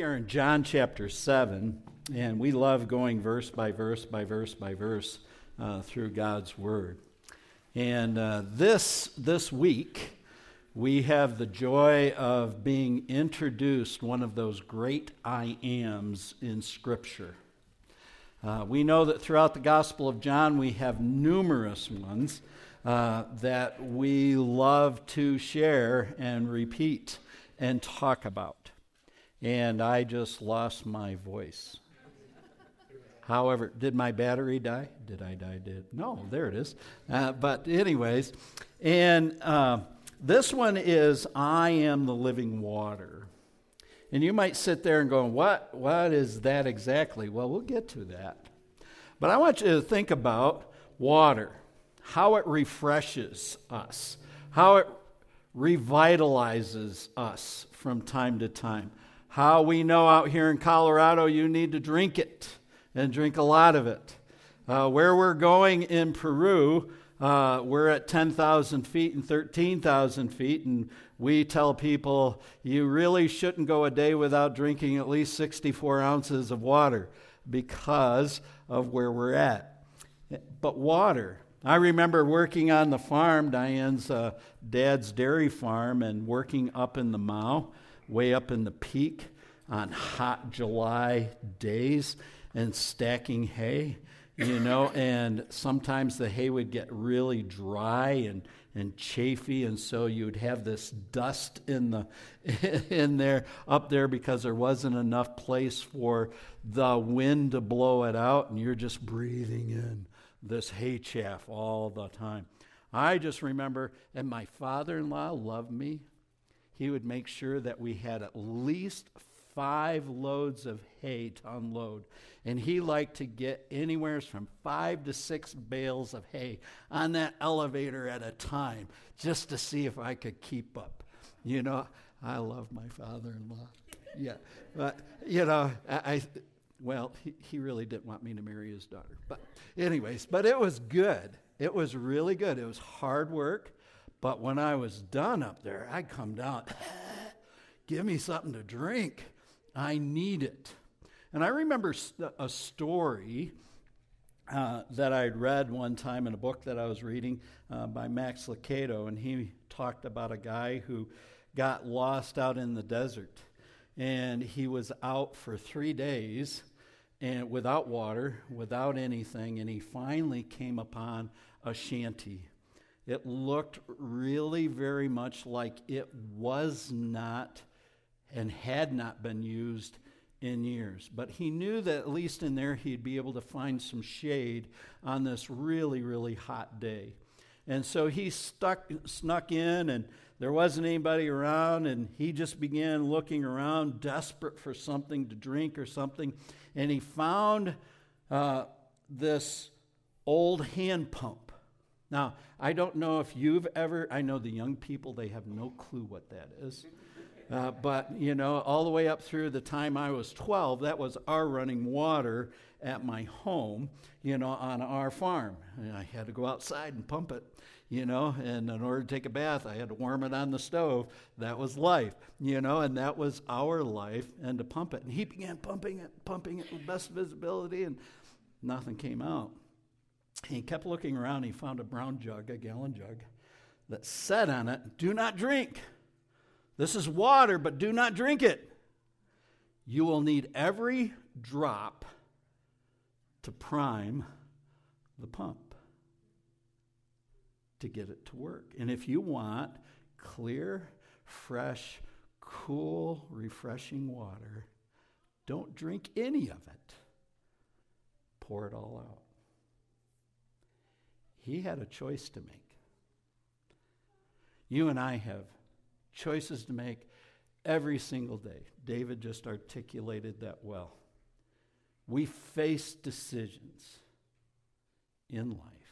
are in John chapter 7, and we love going verse by verse by verse by verse through God's Word. And this week, we have the joy of being introduced one of those great I ams in Scripture. We know that throughout the Gospel of John, we have numerous ones that we love to share and repeat and talk about. And I just lost my voice. However, did my battery die? Did I die? No, there it is. But anyways, and this one is I am the living water. And you might sit there and go, what is that exactly? Well, we'll get to that. But I want you to think about water, how it refreshes us, how it revitalizes us from time to time. How we know out here in Colorado you need to drink it and drink a lot of it. Where we're going in Peru, we're at 10,000 feet and 13,000 feet, and we tell people you really shouldn't go a day without drinking at least 64 ounces of water because of where we're at. But water. I remember working on the farm, Diane's dad's dairy farm, and working up in the mow, way up in the peak on hot July days and stacking hay, and sometimes the hay would get really dry and chafy, and so you'd have this dust in there up there because there wasn't enough place for the wind to blow it out, and you're just breathing in this hay chaff all the time. I just remember, and my father-in-law loved me. He would make sure that we had at least 5 loads of hay to unload. And he liked to get anywhere from 5 to 6 bales of hay on that elevator at a time just to see if I could keep up. I love my father-in-law. Yeah. But, he really didn't want me to marry his daughter. But anyways, it was good. It was really good. It was hard work. But when I was done up there, I'd come down, give me something to drink. I need it. And I remember a story that I'd read one time in a book that I was reading by Max Lucado, and he talked about a guy who got lost out in the desert. And he was out for 3 days and without water, without anything, and he finally came upon a shanty. It looked really very much like it was not and had not been used in years. But he knew that at least in there he'd be able to find some shade on this really, really hot day. And so he snuck in, and there wasn't anybody around, and he just began looking around, desperate for something to drink or something. And he found this old hand pump. Now, I don't know if I know the young people, they have no clue what that is. But, all the way up through the time I was 12, that was our running water at my home, on our farm. And I had to go outside and pump it, and in order to take a bath, I had to warm it on the stove. That was life, and that was our life, and to pump it. And he began pumping it with best visibility, and nothing came out. He kept looking around. He found a brown jug, a gallon jug, that said on it, "Do not drink. This is water, but do not drink it. You will need every drop to prime the pump to get it to work. And if you want clear, fresh, cool, refreshing water, don't drink any of it. Pour it all out." He had a choice to make. You and I have choices to make every single day. David just articulated that well. We face decisions in life.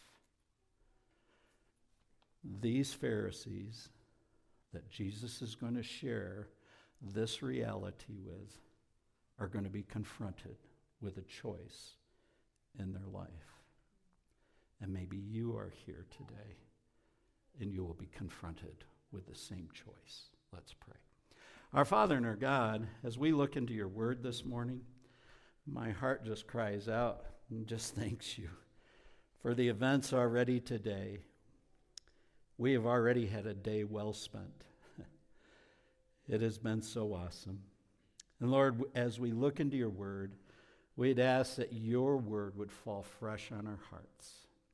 These Pharisees that Jesus is going to share this reality with are going to be confronted with a choice in their life. And maybe you are here today and you will be confronted with the same choice. Let's pray. Our Father and our God, as we look into your word this morning, my heart just cries out and just thanks you for the events already today. We have already had a day well spent. It has been so awesome. And Lord, as we look into your word, we'd ask that your word would fall fresh on our hearts.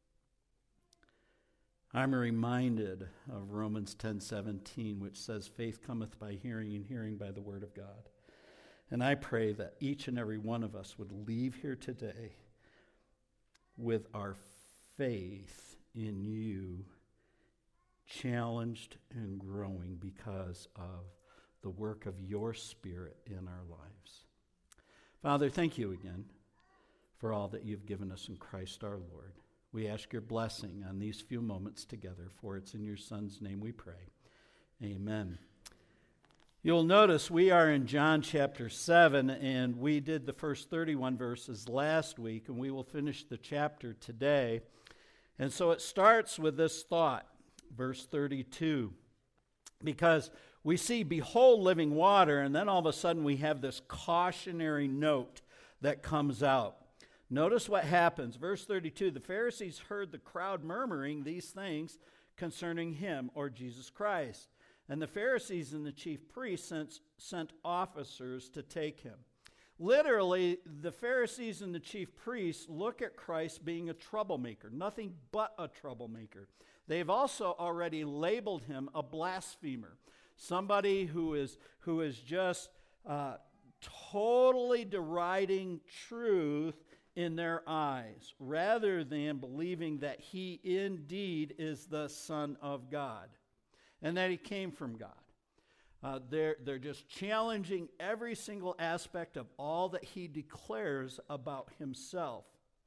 I'm reminded of Romans 10:17, which says, faith cometh by hearing, and hearing by the word of God. And I pray that each and every one of us would leave here today with our faith in you challenged and growing because of the work of your Spirit in our lives. Father, thank you again for all that you've given us in Christ our Lord. We ask your blessing on these few moments together, for it's in your Son's name we pray. Amen. You'll notice we are in John chapter 7, and we did the first 31 verses last week, and we will finish the chapter today. And so it starts with this thought, verse 32, because we see, behold, living water, and then all of a sudden we have this cautionary note that comes out. Notice what happens. Verse 32, the Pharisees heard the crowd murmuring these things concerning him, or Jesus Christ. And the Pharisees and the chief priests sent officers to take him. Literally, the Pharisees and the chief priests look at Christ being a troublemaker, nothing but a troublemaker. They've also already labeled him a blasphemer, somebody who is just totally deriding truth in their eyes, rather than believing that he indeed is the Son of God and that he came from God. They're just challenging every single aspect of all that he declares about himself.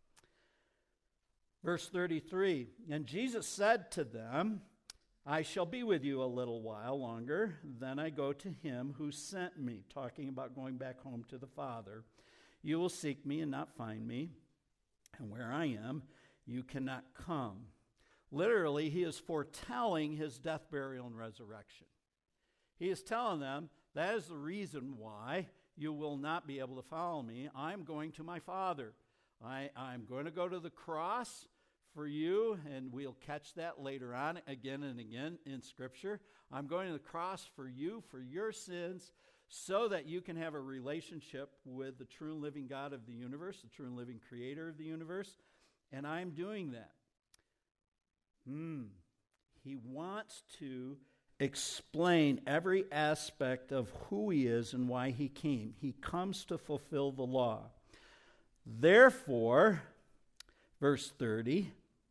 Verse 33, and Jesus said to them, I shall be with you a little while longer, then I go to him who sent me, talking about going back home to the Father. You will seek me and not find me, and where I am, you cannot come. Literally, he is foretelling his death, burial, and resurrection. He is telling them, that is the reason why you will not be able to follow me. I'm going to my Father. I'm going to go to the cross for you, and we'll catch that later on again and again in Scripture. I'm going to the cross for you, for your sins, so that you can have a relationship with the true and living God of the universe, the true and living creator of the universe, and I'm doing that. He wants to explain every aspect of who he is and why he came. He comes to fulfill the law. Therefore, verse 30,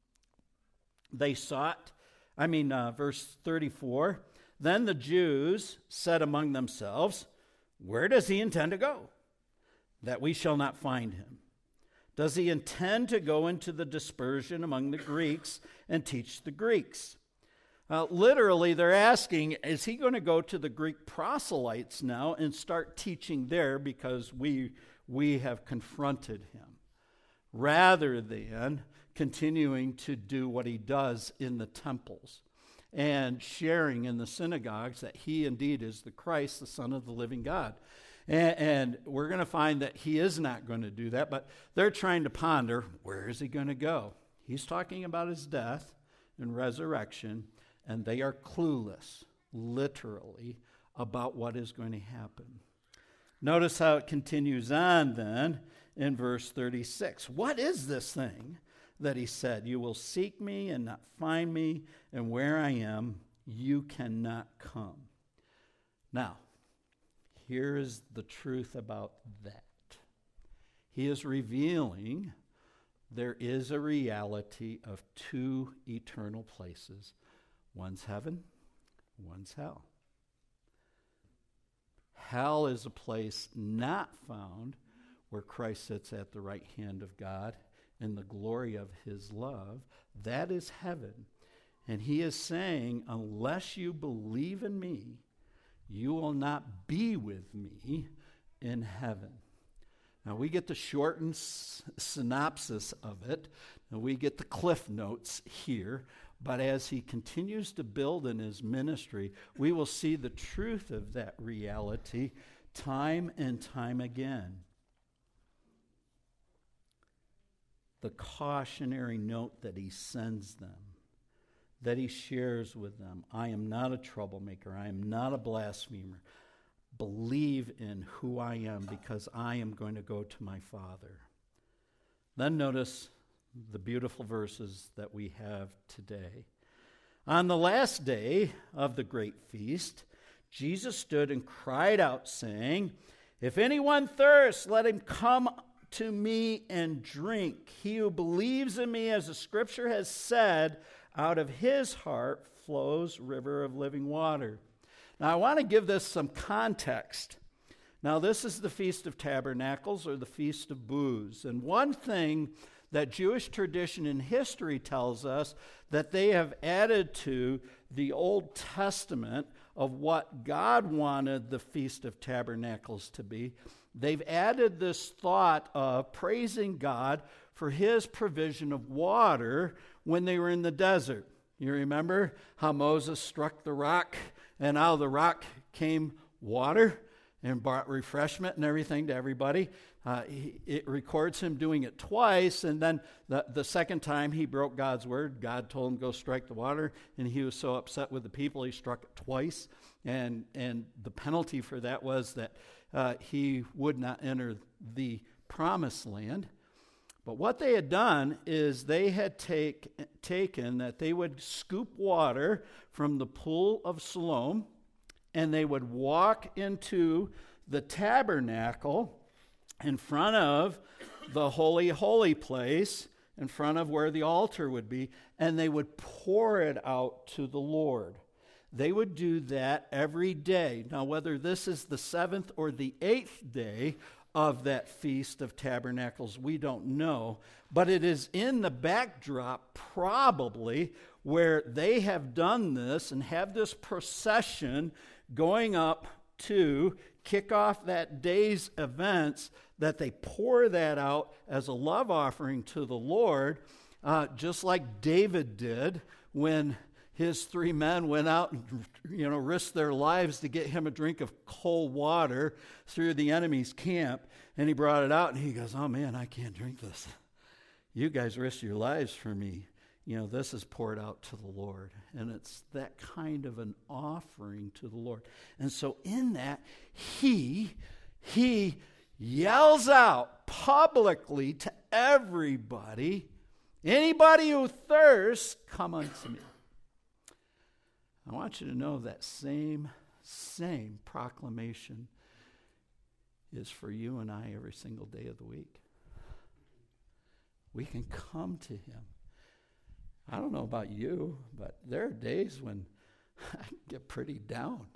verse 34, then the Jews said among themselves, where does he intend to go, that we shall not find him? Does he intend to go into the dispersion among the Greeks and teach the Greeks? Literally, they're asking, is he going to go to the Greek proselytes now and start teaching there because we have confronted him, rather than continuing to do what he does in the temples and sharing in the synagogues that he indeed is the Christ, the Son of the living God. And we're going to find that he is not going to do that, but they're trying to ponder, where is he going to go? He's talking about his death and resurrection, and they are clueless, literally, about what is going to happen. Notice how it continues on then in verse 36. What is this thing that he said? You will seek me and not find me, and where I am, you cannot come. Now, here is the truth about that. He is revealing there is a reality of two eternal places. One's heaven, one's hell. Hell is a place not found where Christ sits at the right hand of God in the glory of his love. That is heaven. And he is saying, unless you believe in me, you will not be with me in heaven. Now, we get the shortened synopsis of it, and we get the cliff notes here, But as he continues to build in his ministry, we will see the truth of that reality time and time again. The cautionary note that he sends them, that he shares with them. I am not a troublemaker. I am not a blasphemer. Believe in who I am, because I am going to go to my Father. Then notice the beautiful verses that we have today. On the last day of the great feast, Jesus stood and cried out, saying, "If anyone thirsts, let him come to me and drink. He who believes in me, as the scripture has said, out of his heart flows river of living water." Now, I want to give this some context. Now, this is the Feast of Tabernacles, or the Feast of Booths. And one thing that Jewish tradition and history tells us that they have added to the Old Testament of what God wanted the Feast of Tabernacles to be, they've added this thought of praising God for his provision of water when they were in the desert. You remember how Moses struck the rock, and out of the rock came water and brought refreshment and everything to everybody. It records him doing it twice, and then the second time he broke God's word. God told him, go strike the water, and he was so upset with the people he struck it twice, and the penalty for that was that he would not enter the promised land. But what they had done is they had taken that they would scoop water from the pool of Siloam, and they would walk into the tabernacle in front of the holy place, in front of where the altar would be, and they would pour it out to the Lord. They would do that every day. Now, whether this is the 7th or the 8th day of that Feast of Tabernacles, we don't know. But it is in the backdrop, probably, where they have done this and have this procession going up to kick off that day's events, that they pour that out as a love offering to the Lord, just like David did when his 3 men went out and risked their lives to get him a drink of cold water through the enemy's camp. And he brought it out, and he goes, "Oh man, I can't drink this. You guys risked your lives for me. This is poured out to the Lord." And it's that kind of an offering to the Lord. And so in that, he yells out publicly to everybody, "Anybody who thirsts, come unto me." I want you to know that same proclamation is for you and I every single day of the week. We can come to him. I don't know about you, but there are days when I get pretty down.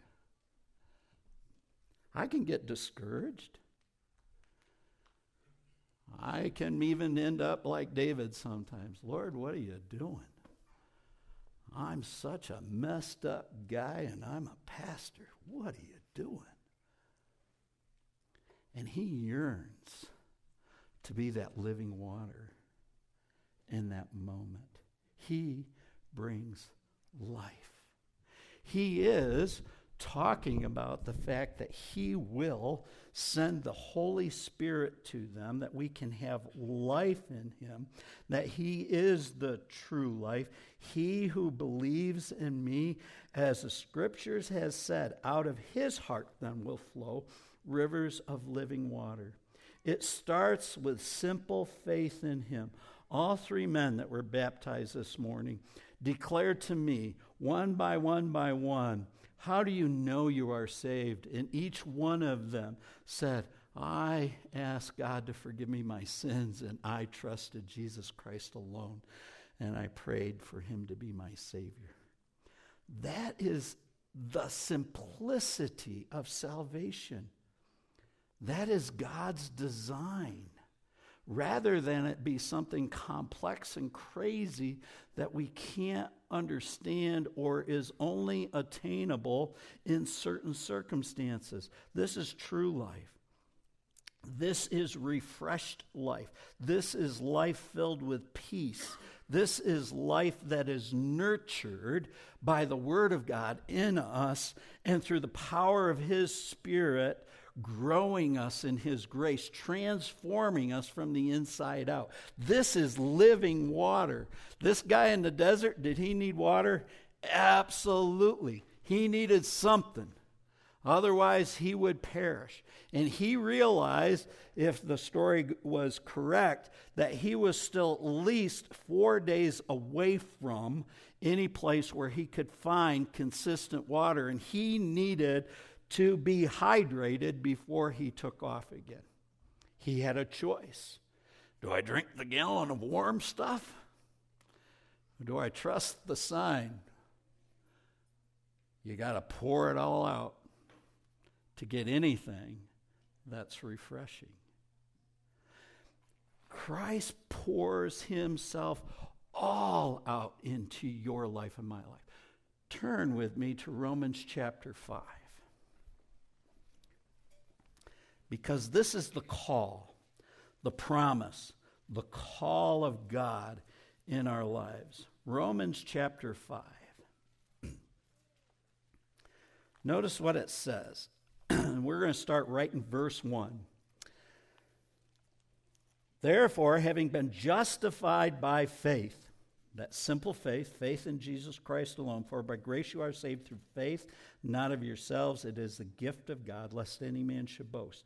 I can get discouraged. I can even end up like David sometimes. "Lord, what are you doing? I'm such a messed up guy, and I'm a pastor. What are you doing?" And he yearns to be that living water in that moment. He brings life. He is talking about the fact that he will send the Holy Spirit to them, that we can have life in him, that he is the true life. He who believes in me, as the scriptures has said, out of his heart then will flow rivers of living water. It starts with simple faith in him. All 3 men that were baptized this morning declared to me, one by one, "How do you know you are saved?" And each one of them said, "I asked God to forgive me my sins, and I trusted Jesus Christ alone, and I prayed for him to be my Savior." That is the simplicity of salvation. That is God's design, rather than it be something complex and crazy that we can't understand or is only attainable in certain circumstances. This is true life. This is refreshed life. This is life filled with peace. This is life that is nurtured by the Word of God in us and through the power of His Spirit, growing us in His grace, transforming us from the inside out. This is living water. This guy in the desert, did he need water? Absolutely. He needed something. Otherwise, he would perish. And he realized, if the story was correct, that he was still at least 4 days away from any place where he could find consistent water. And he needed to be hydrated before he took off again. He had a choice. Do I drink the gallon of warm stuff? Or do I trust the sign? You got to pour it all out to get anything that's refreshing. Christ pours Himself all out into your life and my life. Turn with me to Romans chapter 5. Because this is the call, the promise, the call of God in our lives. Romans chapter 5. Notice what it says. We're going to start right in verse 1. Therefore, having been justified by faith, that simple faith, faith in Jesus Christ alone, for by grace you are saved through faith, not of yourselves, it is the gift of God, lest any man should boast.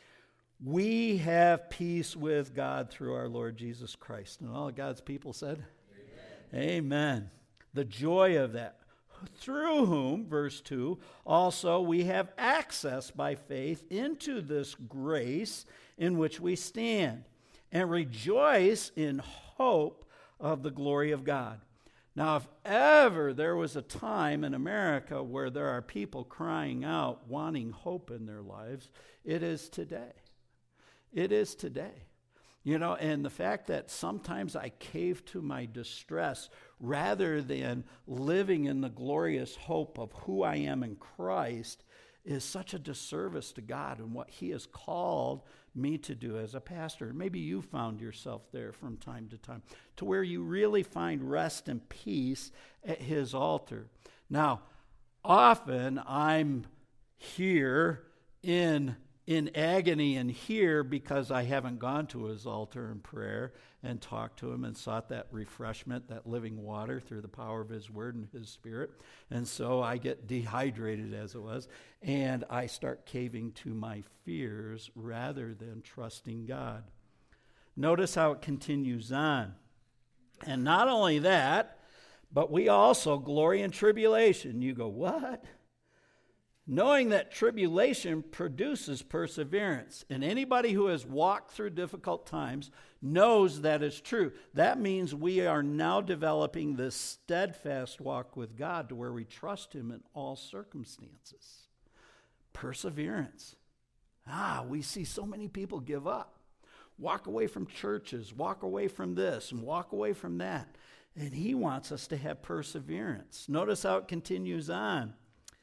We have peace with God through our Lord Jesus Christ. And all of God's people said, Amen. Amen. The joy of that. Through whom, verse 2, also we have access by faith into this grace in which we stand, and rejoice in hope of the glory of God. Now, if ever there was a time in America where there are people crying out, wanting hope in their lives, it is today. It is today. You know, and the fact that sometimes I cave to my distress rather than living in the glorious hope of who I am in Christ is such a disservice to God and what He has called me to do as a pastor. Maybe you found yourself there from time to time, to where you really find rest and peace at His altar. Now, often I'm here in agony and here because I haven't gone to His altar in prayer and talked to Him and sought that refreshment, that living water through the power of His Word and His Spirit. And so I get dehydrated, as it was, and I start caving to my fears rather than trusting God. Notice how it continues on. And not only that, but we also glory in tribulation. You go, what? Knowing that tribulation produces perseverance. And anybody who has walked through difficult times knows that is true. That means we are now developing this steadfast walk with God to where we trust Him in all circumstances. Perseverance. We see so many people give up. Walk away from churches, walk away from this, and walk away from that. And He wants us to have perseverance. Notice how it continues on.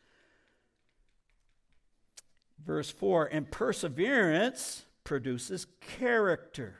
Verse 4, and perseverance produces character.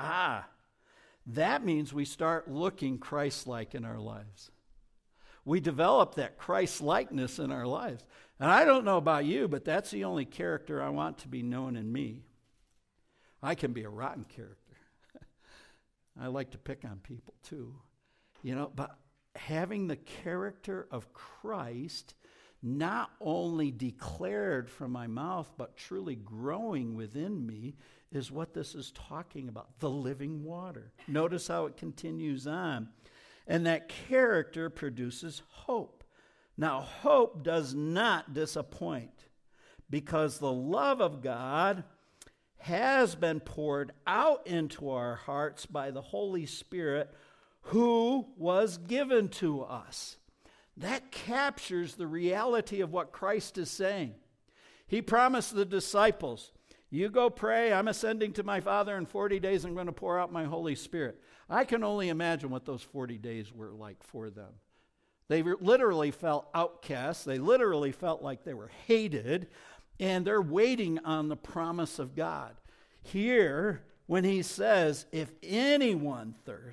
That means we start looking Christ-like in our lives. We develop that Christ-likeness in our lives. And I don't know about you, but that's the only character I want to be known in me. I can be a rotten character. I like to pick on people too. You know, but having the character of Christ not only declared from my mouth, but truly growing within me is what this is talking about, the living water. Notice how it continues on. And that character produces hope. Now, hope does not disappoint because the love of God has been poured out into our hearts by the Holy Spirit who was given to us. That captures the reality of what Christ is saying. He promised the disciples, you go pray, I'm ascending to my Father in 40 days, I'm going to pour out my Holy Spirit. I can only imagine what those 40 days were like for them. They literally felt outcasts. They literally felt like they were hated, and they're waiting on the promise of God. Here, when He says, if anyone thirsts,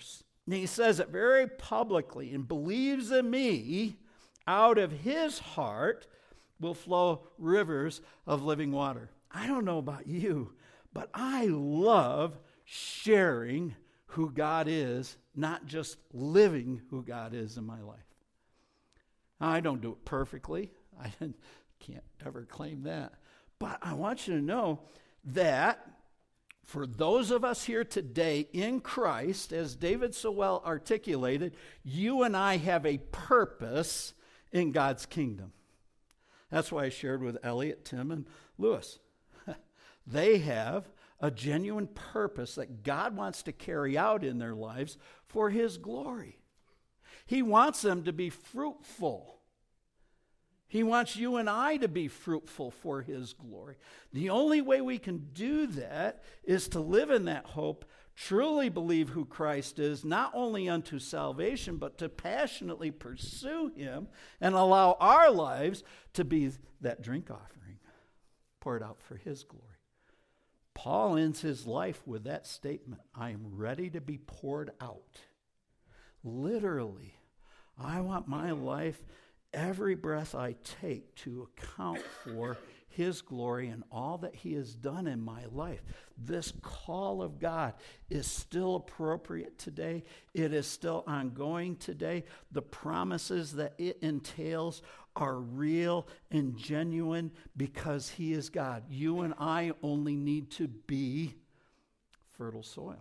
And he says it very publicly, and believes in me, out of his heart will flow rivers of living water. I don't know about you, but I love sharing who God is, not just living who God is in my life. Now, I don't do it perfectly. I can't ever claim that. But I want you to know that for those of us here today in Christ, as David so well articulated, you and I have a purpose in God's kingdom. That's why I shared with Elliot, Tim, and Lewis. They have a genuine purpose that God wants to carry out in their lives for his glory. He wants them to be fruitful. He wants you and I to be fruitful for his glory. The only way we can do that is to live in that hope, truly believe who Christ is, not only unto salvation, but to passionately pursue him and allow our lives to be that drink offering poured out for his glory. Paul ends his life with that statement, I am ready to be poured out. Literally, I want my life, every breath I take, to account for his glory and all that he has done in my life. This call of God is still appropriate today. It is still ongoing today. The promises that it entails are real and genuine because he is God. You and I only need to be fertile soil.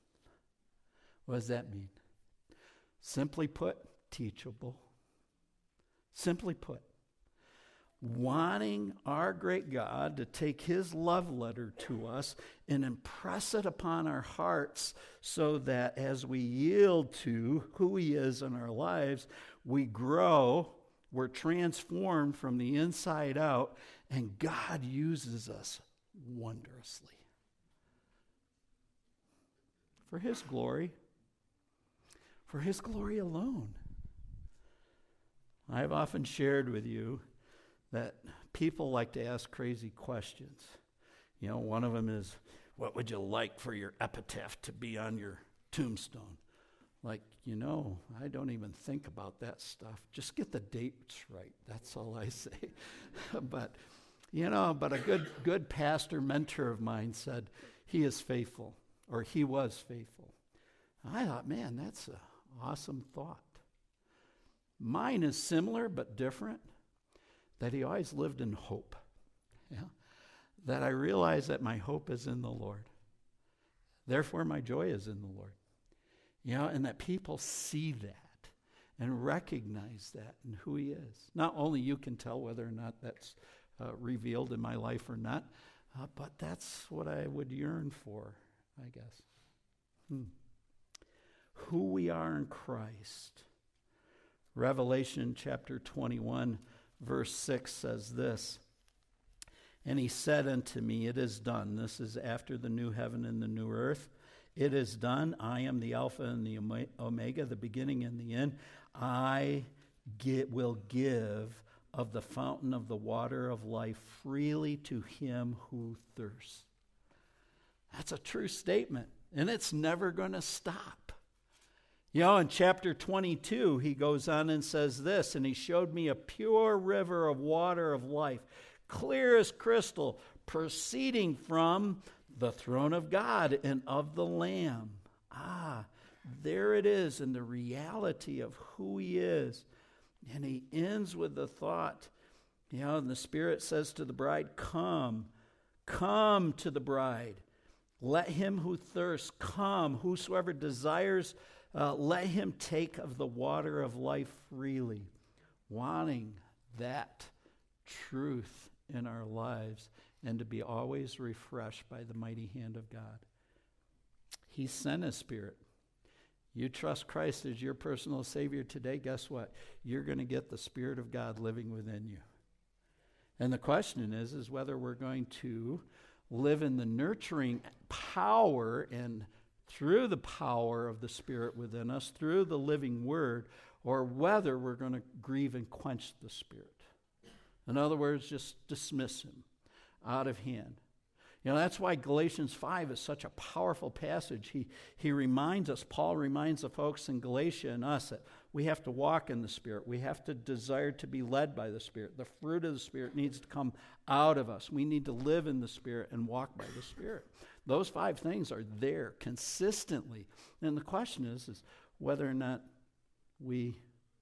What does that mean? Simply put, teachable. Simply put, wanting our great God to take his love letter to us and impress it upon our hearts so that as we yield to who he is in our lives, we grow, we're transformed from the inside out, and God uses us wondrously for his glory alone. I've often shared with you that people like to ask crazy questions. You know, one of them is, what would you like for your epitaph to be on your tombstone? Like, I don't even think about that stuff. Just get the dates right. That's all I say. But a good pastor, mentor of mine said, he is faithful, or he was faithful. I thought, man, that's an awesome thought. Mine is similar but different, that he always lived in hope. Yeah? That I realize that my hope is in the Lord. Therefore, my joy is in the Lord. And that people see that and recognize that in who he is. Not only you can tell whether or not that's revealed in my life or not, but that's what I would yearn for, I guess. Who we are in Christ. Revelation chapter 21, verse 6 says this, and he said unto me, it is done. This is after the new heaven and the new earth. It is done. I am the Alpha and the Omega, the beginning and the end. I will give of the fountain of the water of life freely to him who thirsts. That's a true statement, and it's never going to stop. In chapter 22, he goes on and says this, and he showed me a pure river of water of life, clear as crystal, proceeding from the throne of God and of the Lamb. There it is in the reality of who he is. And he ends with the thought, and the Spirit says to the bride, come to the bride. Let him who thirsts come, whosoever desires, let him take of the water of life freely. Wanting that truth in our lives and to be always refreshed by the mighty hand of God. He sent his Spirit. You trust Christ as your personal Savior today, guess what? You're going to get the Spirit of God living within you. And the question is whether we're going to live in the nurturing power and through the power of the Spirit within us, through the living Word, or whether we're going to grieve and quench the Spirit. In other words, just dismiss him out of hand. You know, that's why Galatians 5 is such a powerful passage. He reminds us, Paul reminds the folks in Galatia and us that we have to walk in the Spirit. We have to desire to be led by the Spirit. The fruit of the Spirit needs to come out of us. We need to live in the Spirit and walk by the Spirit. Those 5 things are there consistently. And the question is whether or not we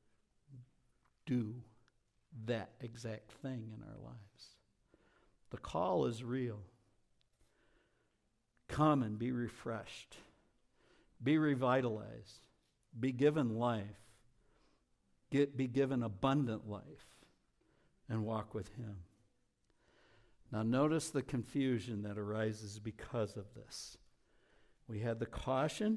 do that exact thing in our lives. The call is real. Come and be refreshed. Be revitalized. Be given life. Be given abundant life. And walk with Him. Now notice the confusion that arises because of this. We had the caution.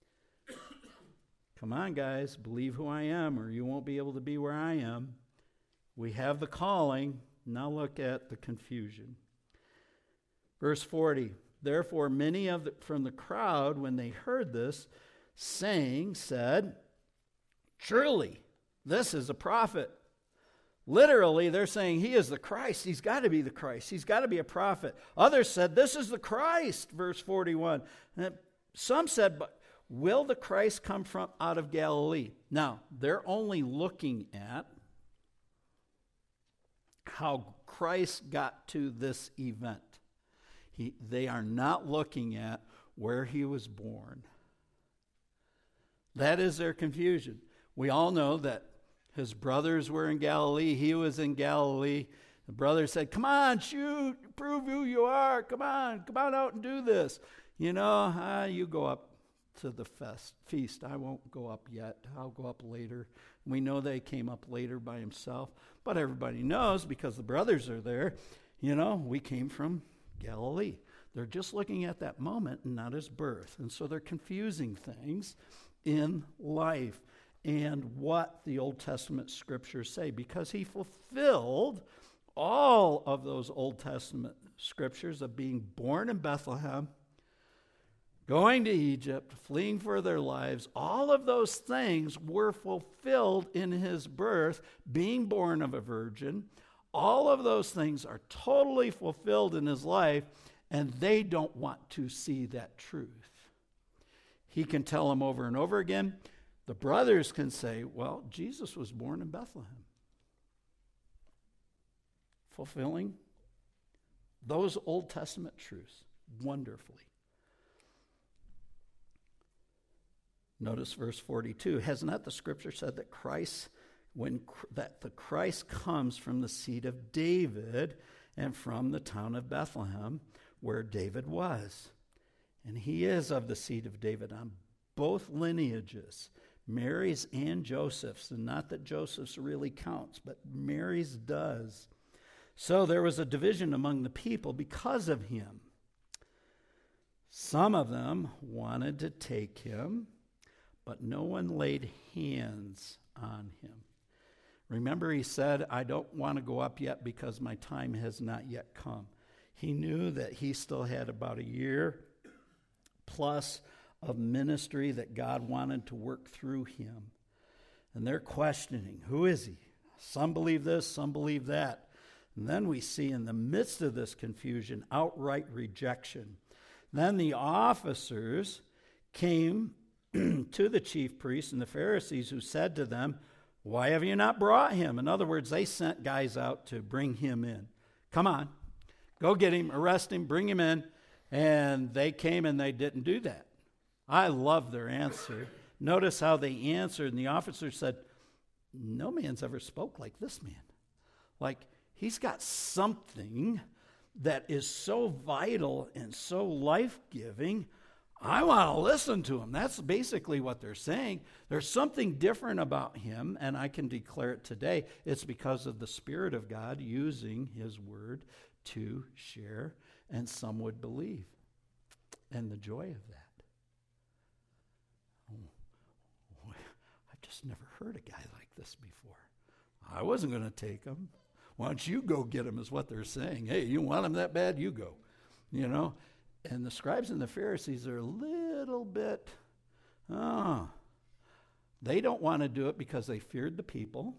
Come on, guys, believe who I am, or you won't be able to be where I am. We have the calling. Now look at the confusion. Verse 40. Therefore, many from the crowd, when they heard this, said, "Truly, this is a prophet." Literally, they're saying he is the Christ. He's got to be the Christ. He's got to be a prophet. Others said, "This is the Christ," verse 41. And some said, "But will the Christ come from out of Galilee?" Now, they're only looking at how Christ got to this event. They are not looking at where he was born. That is their confusion. We all know that his brothers were in Galilee. He was in Galilee. The brothers said, "Come on, shoot, prove who you are. Come on out and do this." You know, you go up to the feast. I won't go up yet. I'll go up later. We know they came up later by himself. But everybody knows, because the brothers are there, you know, we came from Galilee. They're just looking at that moment and not his birth. And so they're confusing things in life and what the Old Testament scriptures say, because he fulfilled all of those Old Testament scriptures of being born in Bethlehem, going to Egypt, fleeing for their lives. All of those things were fulfilled in his birth, being born of a virgin. All of those things are totally fulfilled in his life, and they don't want to see that truth. He can tell them over and over again. The brothers can say, "Well, Jesus was born in Bethlehem," fulfilling those Old Testament truths wonderfully. Notice verse 42. Has not the scripture said that the Christ comes from the seed of David and from the town of Bethlehem, where David was? And he is of the seed of David on both lineages, Mary's and Joseph's. And not that Joseph's really counts, but Mary's does. So there was a division among the people because of him. Some of them wanted to take him, but no one laid hands on him. Remember, he said, "I don't want to go up yet because my time has not yet come." He knew that he still had about a year plus of ministry that God wanted to work through him. And they're questioning, who is he? Some believe this, some believe that. And then we see in the midst of this confusion, outright rejection. Then the officers came to the chief priests and the Pharisees, who said to them, "Why have you not brought him?" In other words, they sent guys out to bring him in. Come on, go get him, arrest him, bring him in. And they came and they didn't do that. I love their answer. Notice how they answered. And the officers said, "No man's ever spoke like this man." Like, he's got something that is so vital and so life-giving. I want to listen to him. That's basically what they're saying. There's something different about him, and I can declare it today. It's because of the Spirit of God using his word to share, and some would believe. And the joy of that. Oh, I've just never heard a guy like this before. I wasn't going to take him. Why don't you go get him, is what they're saying. Hey, you want him that bad? You go. You know? And the scribes and the Pharisees are a little bit, they don't want to do it because they feared the people,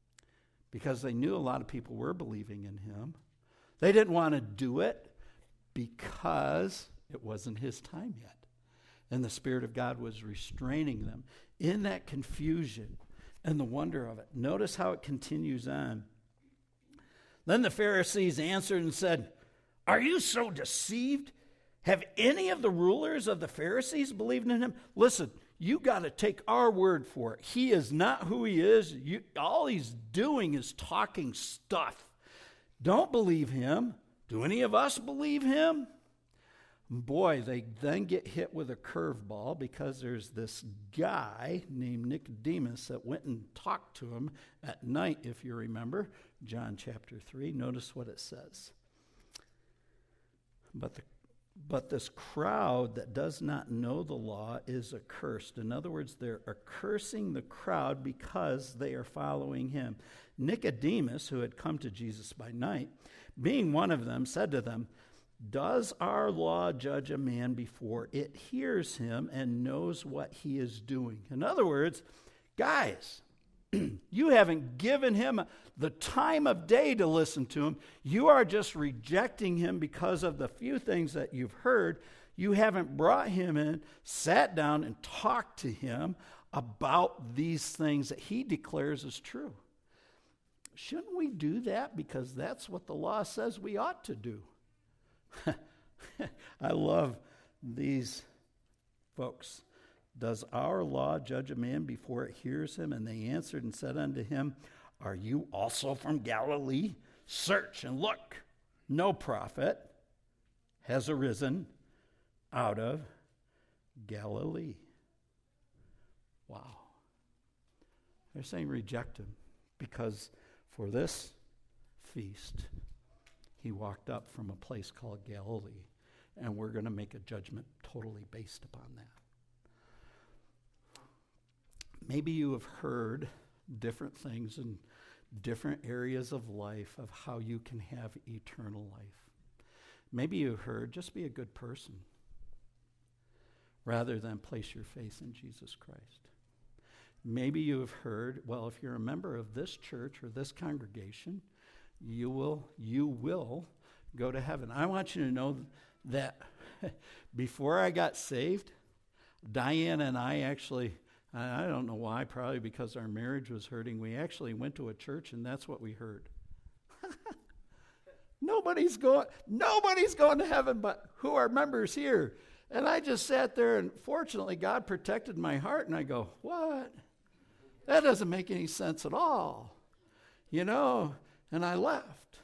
because they knew a lot of people were believing in him. They didn't want to do it because it wasn't his time yet. And the Spirit of God was restraining them in that confusion and the wonder of it. Notice how it continues on. Then the Pharisees answered and said, "Are you so deceived? Have any of the rulers of the Pharisees believed in him?" Listen, you got to take our word for it. He is not who he is. All he's doing is talking stuff. Don't believe him. Do any of us believe him? Boy, they then get hit with a curveball because there's this guy named Nicodemus that went and talked to him at night, if you remember. John chapter 3, notice what it says. But this crowd that does not know the law is accursed. In other words, they're accursing the crowd because they are following him. Nicodemus, who had come to Jesus by night, being one of them, said to them, "Does our law judge a man before it hears him and knows what he is doing?" In other words, guys, you haven't given him the time of day to listen to him. You are just rejecting him because of the few things that you've heard. You haven't brought him in, sat down, and talked to him about these things that he declares as true. Shouldn't we do that? Because that's what the law says we ought to do. I love these folks. "Does our law judge a man before it hears him?" And they answered and said unto him, "Are you also from Galilee? Search and look. No prophet has arisen out of Galilee." Wow. They're saying reject him because for this feast, he walked up from a place called Galilee, and we're going to make a judgment totally based upon that. Maybe you have heard different things in different areas of life of how you can have eternal life. Maybe you've heard just be a good person rather than place your faith in Jesus Christ. Maybe you have heard, well, if you're a member of this church or this congregation, you will go to heaven. I want you to know that before I got saved, Diane and I actually, I don't know why, probably because our marriage was hurting, we actually went to a church and that's what we heard. Nobody's going to heaven but who are members here. And I just sat there, and fortunately God protected my heart, and I go, what? That doesn't make any sense at all. And I left.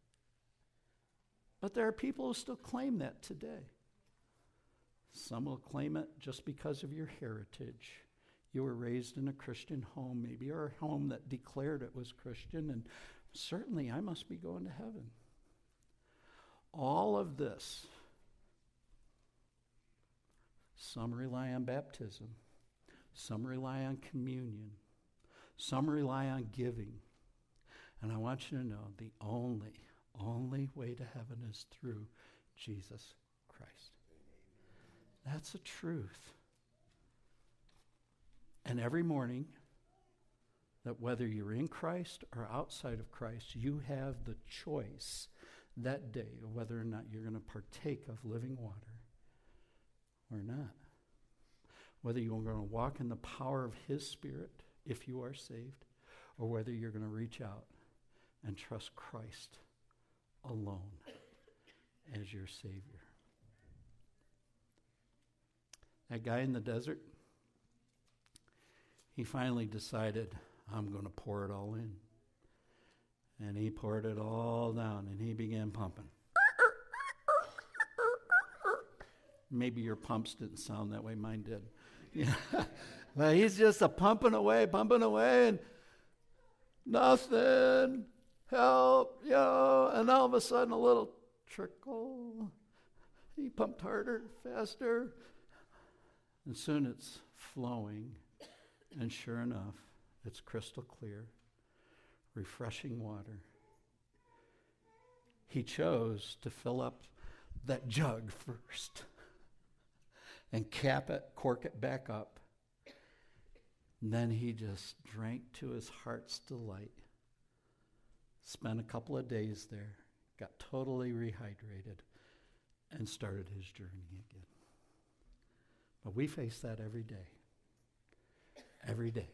But there are people who still claim that today. Some will claim it just because of your heritage. You were raised in a Christian home, maybe, or a home that declared it was Christian, and certainly I must be going to heaven. All of this, some rely on baptism, some rely on communion, some rely on giving. And I want you to know the only way to heaven is through Jesus Christ. That's the truth. And every morning, that whether you're in Christ or outside of Christ, you have the choice that day of whether or not you're going to partake of living water or not. Whether you're going to walk in the power of His Spirit if you are saved, or whether you're going to reach out and trust Christ alone as your Savior. That guy in the desert, he finally decided, I'm going to pour it all in. And he poured it all down, and he began pumping. Maybe your pumps didn't sound that way, mine did. Yeah. But he's just pumping away, and nothing, help, and all of a sudden a little trickle. He pumped harder, faster, and soon it's flowing, and sure enough, it's crystal clear, refreshing water. He chose to fill up that jug first and cap it, cork it back up. And then he just drank to his heart's delight, spent a couple of days there, got totally rehydrated, and started his journey again. But we face that every day. Every day.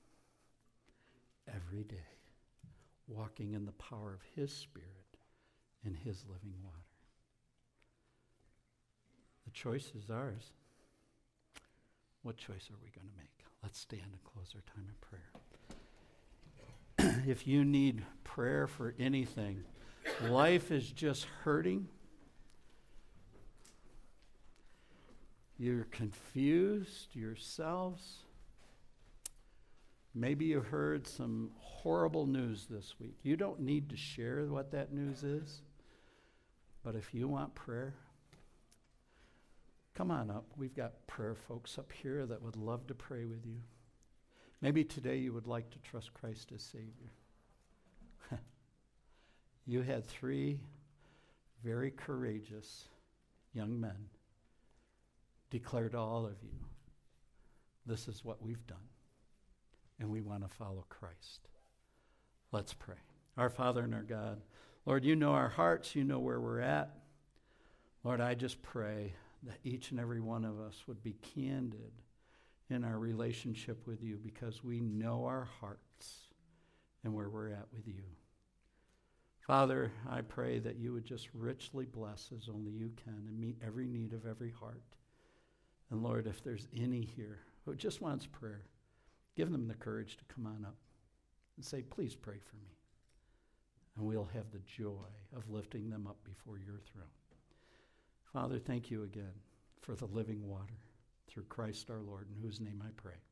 Every day. Walking in the power of his Spirit and his living water. The choice is ours. What choice are we going to make? Let's stand and close our time in prayer. If you need prayer for anything, life is just hurting. You're confused yourselves. Maybe you heard some horrible news this week. You don't need to share what that news is. But if you want prayer, come on up. We've got prayer folks up here that would love to pray with you. Maybe today you would like to trust Christ as Savior. You had 3 very courageous young men declare to all of you, this is what we've done, and we want to follow Christ. Let's pray. Our Father and our God, Lord, you know our hearts, you know where we're at. Lord, I just pray that each and every one of us would be candid in our relationship with you, because we know our hearts and where we're at with you. Father, I pray that you would just richly bless as only you can and meet every need of every heart. And Lord, if there's any here who just wants prayer, give them the courage to come on up and say, please pray for me. And we'll have the joy of lifting them up before your throne. Father, thank you again for the living water through Christ our Lord, in whose name I pray.